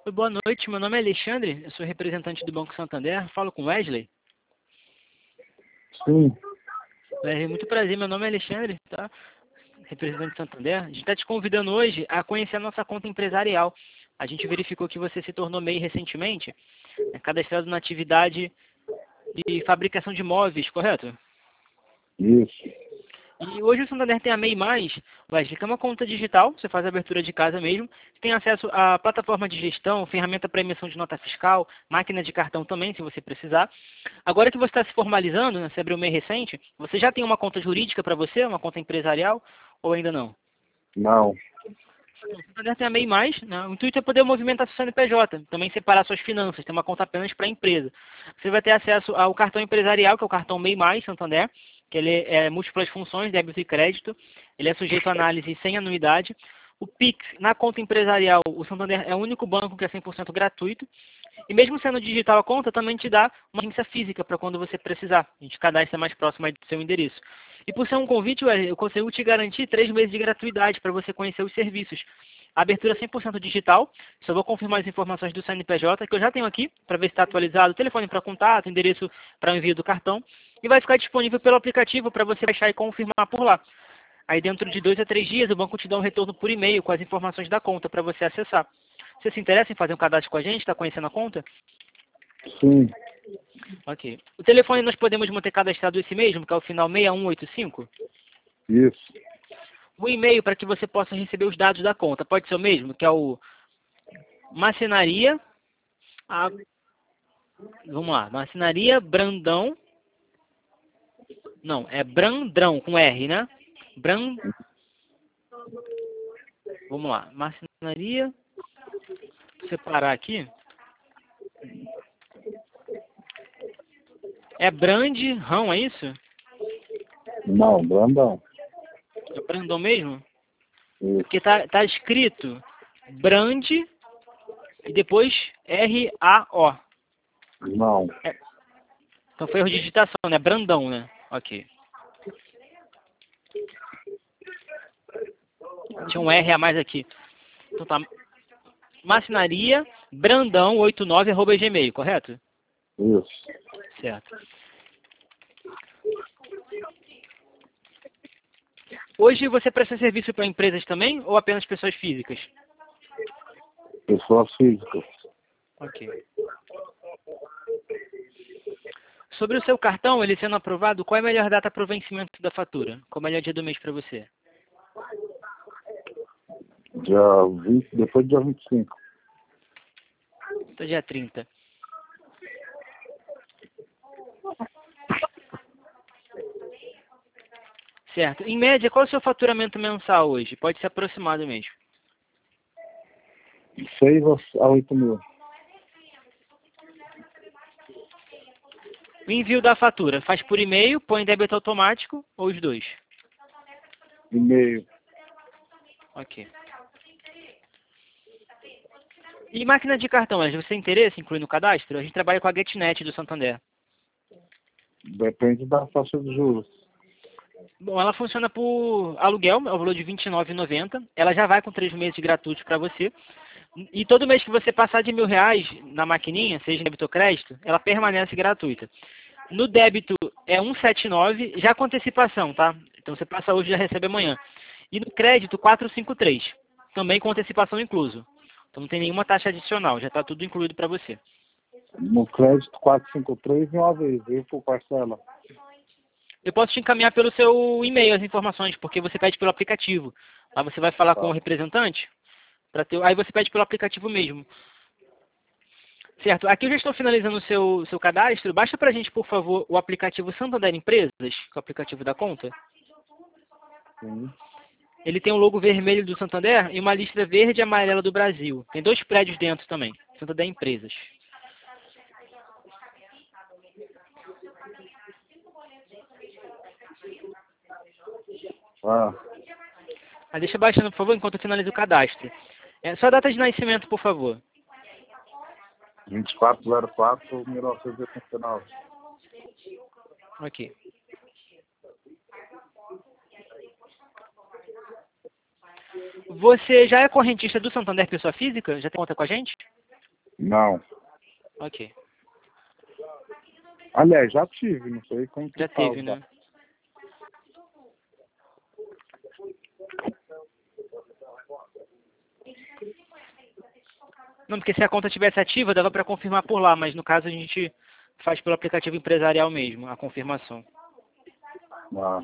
Oi, boa noite, meu nome é Alexandre, eu sou representante do Banco Santander, falo com Wesley. Sim, Wesley, muito prazer, meu nome é Alexandre, tá? Representante do Santander. A gente está te convidando hoje a conhecer a nossa conta empresarial. A gente verificou que você se tornou MEI recentemente, cadastrado na atividade de fabricação de móveis, correto? isso. E hoje o Santander tem a MEI+, Wesley, que é uma conta digital, você faz a abertura de casa mesmo, tem acesso à plataforma de gestão, ferramenta para emissão de nota fiscal, máquina de cartão também, se você precisar. Agora que você está se formalizando, né, você abriu o MEI recente, você já tem uma conta jurídica para você, uma conta empresarial, ou ainda não? Não. O Santander tem a MEI+, né? O intuito é poder movimentar seu CNPJ, também separar suas finanças, ter uma conta apenas para a empresa. Você vai ter acesso ao cartão empresarial, que é o cartão MEI+, Santander, que ele é múltiplas funções, débito e crédito, ele é sujeito a análise sem anuidade. O Pix, na conta empresarial, o Santander é o único banco que é 100% gratuito. E mesmo sendo digital a conta, também te dá uma agência física para quando você precisar. A gente cadastra mais próximo aí do seu endereço. E por ser um convite, eu consigo te garantir 3 meses de gratuidade para você conhecer os serviços. A abertura é 100% digital. Só vou confirmar as informações do CNPJ, que eu já tenho aqui, para ver se está atualizado. Telefone para contato, endereço para envio do cartão. E vai ficar disponível pelo aplicativo para você baixar e confirmar por lá. Aí dentro de 2 a 3 dias, o banco te dá um retorno por e-mail com as informações da conta para você acessar. Você se interessa em fazer um cadastro com a gente? Está conhecendo a conta? Sim, Ok. O telefone nós podemos manter cadastrado esse mesmo, que é o final 6185? isso. O e-mail para que você possa receber os dados da conta pode ser o mesmo, que é o marcenaria, a, vamos lá, marcenaria Brandão, não, é Brandrão com R, né? Vamos lá, marcenaria, vou separar aqui, é Brandrão, é isso? Não, Brandão. É Brandão mesmo? Isso. Porque tá escrito Brand e depois R-A-O. Não. Então foi erro de digitação, né? Brandão, né? Ok. Tinha um R a mais aqui. Então tá. Marcenaria Brandão 89@gmail, correto? Isso. Certo. Hoje você presta serviço para empresas também ou apenas pessoas físicas? Pessoas físicas. Ok. Sobre o seu cartão, ele sendo aprovado, qual é a melhor data para o vencimento da fatura? Qual é o melhor dia do mês para você? Dia 20, depois do dia 25. Então, dia 30. Certo. Em média, qual é o seu faturamento mensal hoje? Pode ser aproximado mesmo. 6 a 8 mil. O envio da fatura, faz por e-mail, põe débito automático ou os dois? E-mail. Ok. E máquina de cartão, Angela, você tem interesse em incluir no cadastro? A gente trabalha com a GetNet do Santander. Depende da taxa de juros. Bom, ela funciona por aluguel, é o valor de R$ 29,90. Ela já vai com 3 meses gratuitos para você. E todo mês que você passar de R$ 1.000 na maquininha, seja em débito ou crédito, ela permanece gratuita. No débito é 179, já com antecipação, tá? Então você passa hoje e já recebe amanhã. E no crédito 453, também com antecipação incluso. Então não tem nenhuma taxa adicional, já está tudo incluído para você. No crédito 453 e uma vez. Eu por parcela. Eu posso te encaminhar pelo seu e-mail as informações, porque você pede pelo aplicativo. Lá você vai falar com o Tá. representante, aí você pede pelo aplicativo mesmo. Certo, aqui eu já estou finalizando o seu cadastro. Baixa para a gente, por favor, o aplicativo Santander Empresas, que é o aplicativo da conta. Sim. Ele tem um logo vermelho do Santander e uma lista verde e amarela do Brasil. Tem 2 prédios dentro também, Santander Empresas. Ah, Deixa baixando, por favor, enquanto eu finalizo o cadastro. Só a data de nascimento, por favor. 2404-1989. Ok. Você já é correntista do Santander Pessoa Física? Já tem conta com a gente? Não. Ok. Aliás, já tive, não sei como que Já tá teve, os né? dados. Não, porque se a conta tivesse ativa, dava para confirmar por lá, mas no caso a gente faz pelo aplicativo empresarial mesmo, a confirmação. Ah.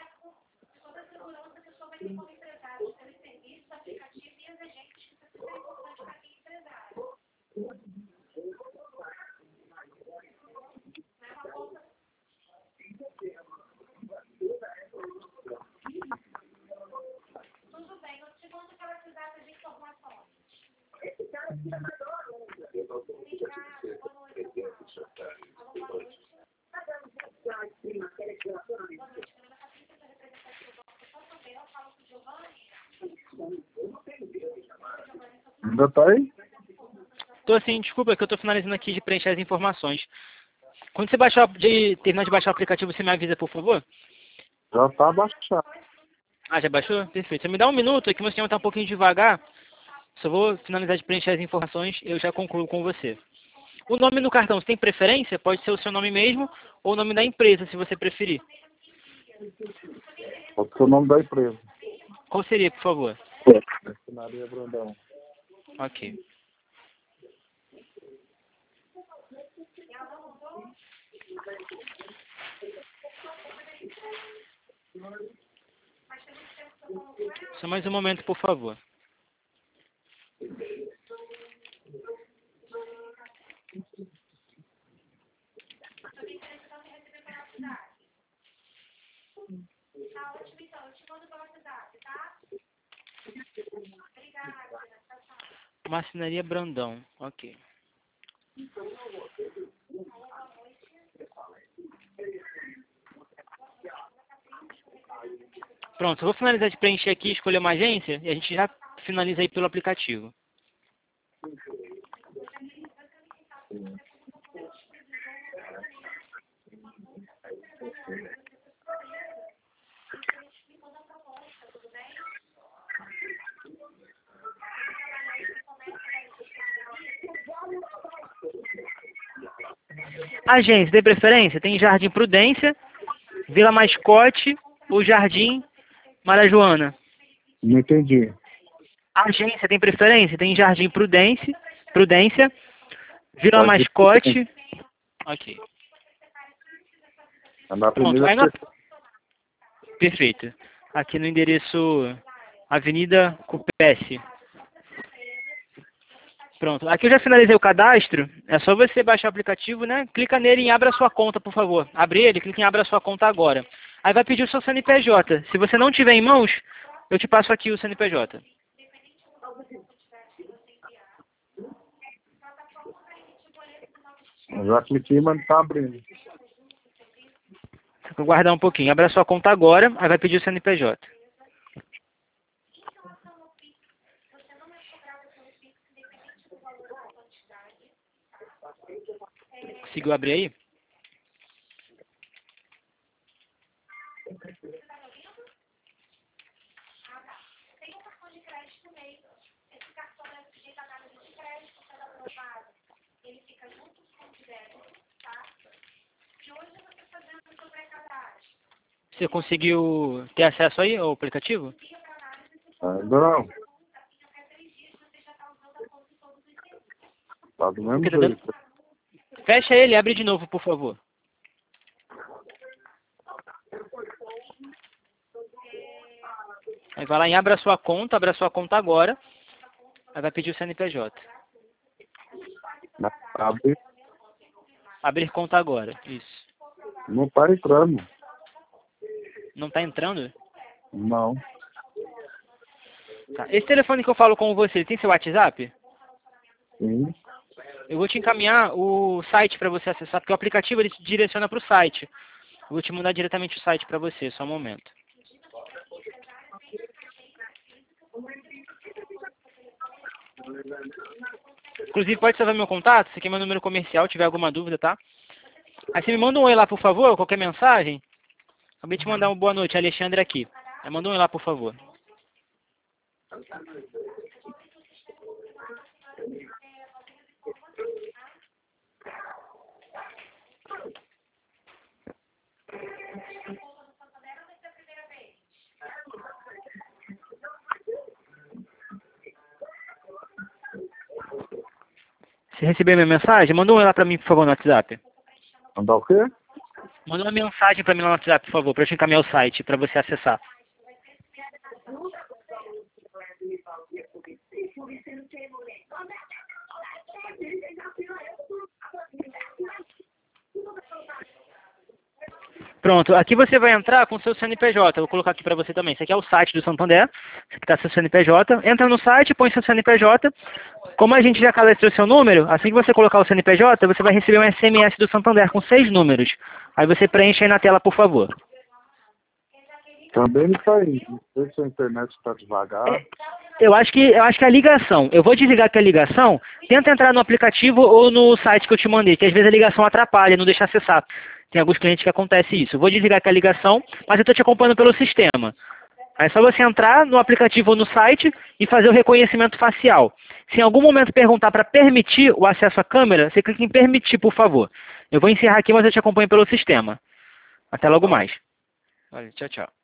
Ainda tá aí? Tô assim, desculpa que eu tô finalizando aqui de preencher as informações. Quando você terminar de baixar o aplicativo, você me avisa, por favor? Já tá baixado. Ah, já baixou? Perfeito. Você me dá um minuto, é que meu sistema tá um pouquinho devagar. Só vou finalizar de preencher as informações e eu já concluo com você. O nome no cartão, você tem preferência? Pode ser o seu nome mesmo ou o nome da empresa, se você preferir. Pode ser o nome da empresa. Qual seria, por favor? Maria Brandão. Ok. Só mais um momento, por favor. Marcenaria Brandão. Ok. Pronto, eu vou finalizar de preencher aqui, escolher uma agência e a gente já finaliza aí pelo aplicativo. Agência, tem preferência? Tem Jardim Prudência, Vila Mascote ou Jardim Marajoana? Não entendi. Agência, tem preferência? Tem Jardim Prudência, Vila Pode Mascote. Ok. é na Pronto, primeira aí na... pessoa. Perfeito. Aqui no endereço Avenida Cupesse. Pronto, aqui eu já finalizei o cadastro. É só você baixar o aplicativo, né? Clica nele e abra sua conta, por favor. Abre ele, clica em abra sua conta agora. Aí vai pedir o seu CNPJ. Se você não tiver em mãos, eu te passo aqui o CNPJ. Eu já cliquei, mas não tá abrindo. Vou guardar um pouquinho. Abra sua conta agora, aí vai pedir o CNPJ. Conseguiu abrir aí? Você conseguiu ter acesso aí ao aplicativo? Ainda não. Tá do mesmo Porque tá dando... jeito. Fecha ele e abre de novo, por favor. Aí vai lá em abra sua conta agora. Aí vai pedir o CNPJ. Abre. Abrir conta agora. Isso. Não tá entrando. Não tá entrando? Não. Tá. Esse telefone que eu falo com você, ele tem seu WhatsApp? Sim. Eu vou te encaminhar o site para você acessar, porque o aplicativo ele te direciona para o site. Eu vou te mandar diretamente o site para você, só um momento. Inclusive, pode salvar meu contato, se quer meu número comercial, tiver alguma dúvida, tá? Aí você me manda um oi lá, por favor, qualquer mensagem. Acabei de te mandar uma boa noite, Alexandre aqui. Aí manda um oi lá, por favor. Você recebeu minha mensagem? Manda um lá pra mim, por favor, no WhatsApp. Mandar o quê? Manda uma mensagem pra mim lá no WhatsApp, por favor, pra eu te encaminhar o site, pra você acessar. Pronto, aqui você vai entrar com o seu CNPJ, eu vou colocar aqui para você também. Esse aqui é o site do Santander, esse aqui está seu CNPJ. Entra no site, põe seu CNPJ. Como a gente já cadastrou seu número, assim que você colocar o CNPJ, você vai receber um SMS do Santander com 6 números. Aí você preenche aí na tela, por favor. Também não tá indo. Não sei se a internet está devagar. Eu acho que a ligação, eu vou desligar aqui a ligação, tenta entrar no aplicativo ou no site que eu te mandei, que às vezes a ligação atrapalha, não deixa acessar. Tem alguns clientes que acontece isso. Eu vou desligar aqui a ligação, mas eu estou te acompanhando pelo sistema. Aí é só você entrar no aplicativo ou no site e fazer o reconhecimento facial. Se em algum momento perguntar para permitir o acesso à câmera, você clica em permitir, por favor. Eu vou encerrar aqui, mas eu te acompanho pelo sistema. Até logo mais. Olha, tchau, tchau.